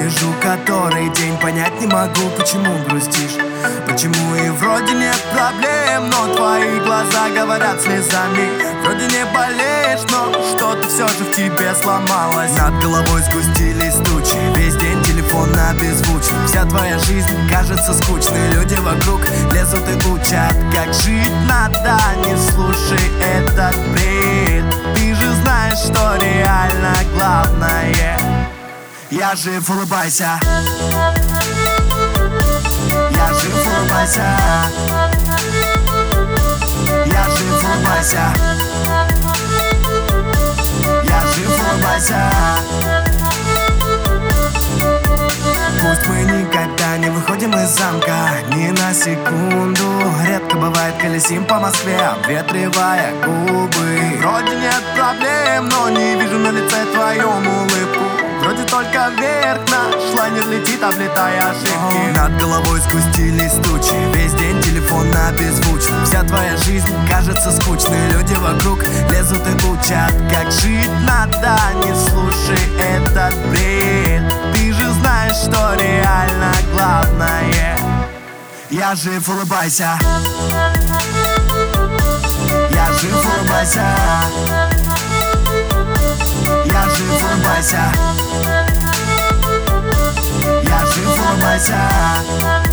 вижу который день. Понять не могу, почему грустишь, почему и вроде нет проблем, но твои глаза говорят слезами. Вроде не болеешь, но что-то все же в тебе сломалось. Над головой сгустились тучи, весь день телефон на беззвучно. Вся твоя жизнь кажется скучной, люди вокруг лезут и учат, как жить надо. Не слушай этот бред, ты же знаешь, что реально главное. Я жив, улыбайся. Я жив, улыбайся. Я жив, улыбайся. Я жив, улыбайся. Пусть мы никогда не выходим из замка ни на секунду. Редко бывает, колесим по Москве, обветривая губы. Вроде нет проблем, но не вижу на лице твоем улыбку. Вроде только вверх наш лайнер летит, облетая ошибки. Над головой сгустились тучи, весь день телефон на беззвучно. Вся твоя жизнь кажется скучной, люди вокруг лезут и учат, как жить надо. Не слушай этот бред, ты же знаешь, что реально главное. Я жив, улыбайся. Я жив, улыбайся. Я жив, улыбайся. Я жив, улыбайся.